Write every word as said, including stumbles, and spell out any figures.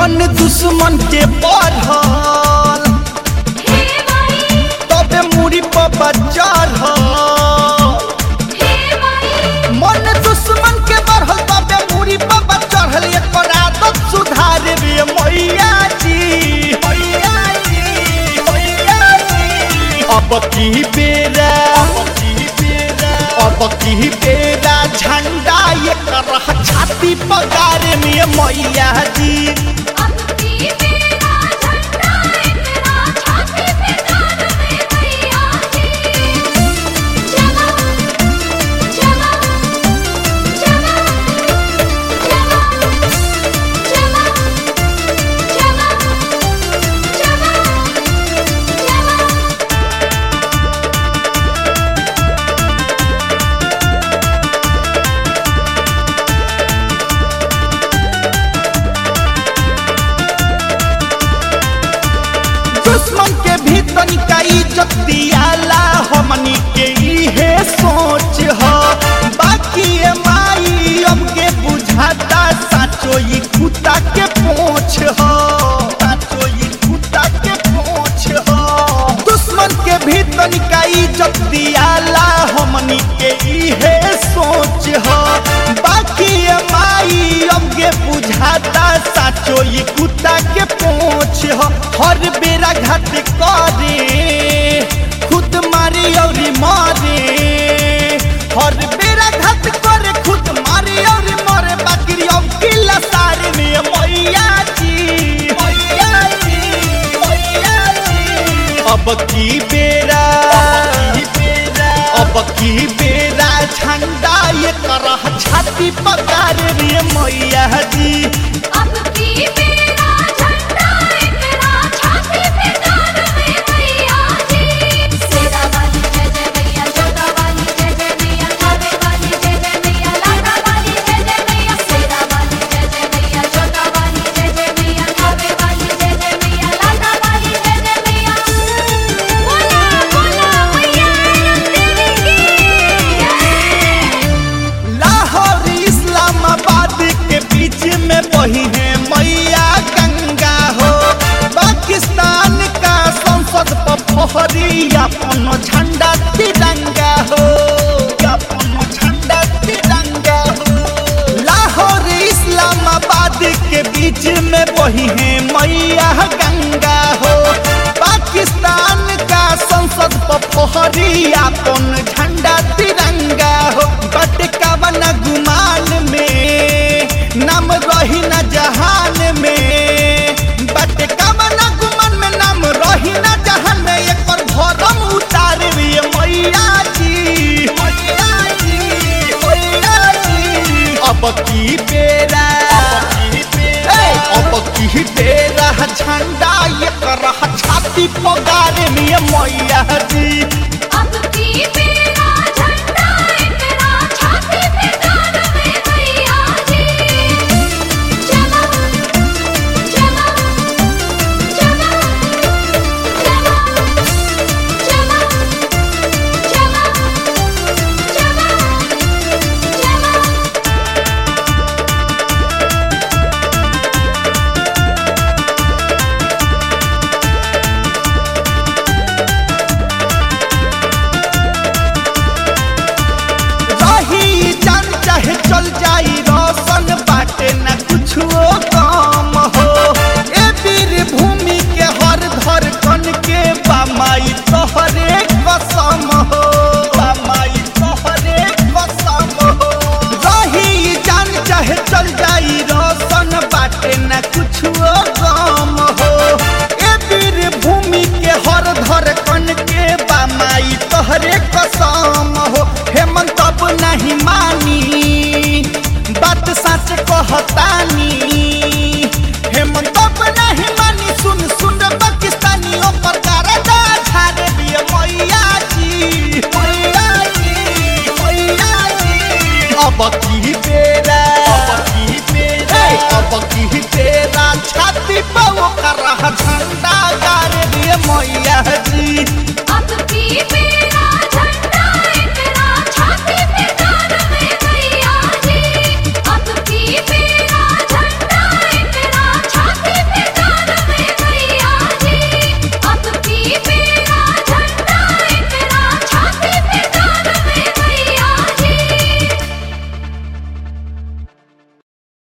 मन दुश्मन के बढ़ल तबे मुड़ी पर चढ़ल मन दुश्मन के बढ़ल तबे मुड़ी पर चढ़ल एकर आदत सुधारे रे मैया जी मैया जी मैया जी अब की बेरा अब की बेरा झंडा एकर छाती पगारे में मैया जी दुश्मन के भी तनिका इज्जत दियाला हमनी के इहे सोच ह बाकी माई हमके बुझाता साचो ई कुत्ता के पोंछ ह साचो ई कुत्ता के पोंछ ह दुश्मन के भी तनिका इज्जत दियाला हमनी के इहे सोच ह बाकी माई हमके बुझाता साचो ई कुत्ता के पोंछ ह हर बेरा घाट करे खुद मारी और मारे हर बेरा घाट करे खुद मारी और मारे बाकी अब किला सारे में मैया जी मैया जी मैया जी अब की बेरा अब की बेरा झंडा ये करह छाती पगार रे मैया जी अब की बेरा झंडा एकरा छाती पे गाड़ रे मैया जी सेरा वाली जय जय मैया जोगा वाली जय जय मैया खावे वाली जय जय मैया लाडा वाली जय जय मैया सेरा वाली जय जय मैया जोगा वाली जय जय मैया खावे वाली जय जय मैया लाडा वाली जय जय मैया बोला बोला मैया देवी की लाहौर इस्लामाबाद के बीच में बही है मैया गंगा हो पाकिस्तान का संसद पर फहरी अपन झंडा तिरंगा हो अपन झंडा तिरंगा हो लाहौर इस्लामाबाद के बीच में बही है मैया गंगा हो पाकिस्तान का संसद पर फहरी अपन झंडा तिरंगा हो बट कवन गुमान में नाम रही न जहान में बट कवन गुमान में नाम रही न जहान में एक पर भरम उतारे रे मैया जी मैया जी मैया जी अब की बेरा अब की बेरा झंडा ये करह छाती पगारे में मैया जी अब की बेरा झंडा एकरा छाती पे गाड़ रे मैया जी चला चला चला चला चला चला चला रही जान चाहे चल जाई रोशन बाटे न कुछो काम हो ए वीर भूमि के हर धर कन के बामाई तोहरे कसम हो बामाई तोहरे कसम हो रही जान चाहे चल जाई रोशन बाटे न कुछो काम हो ए वीर भूमि के हर धर कन के बामाई तोहरे कसम हो हेमंत अब नहीं मानी बात सच कहतानी हेमंत अब नहीं मानी सुन सुन पाकिस्तानी ऊपर करदा झाड़ दिए मैया जी मैया जी मैया जी अब की बेरा अब की बेरा अब की बेरा छाती पर करह झंडा गाड़ दिए मैया जी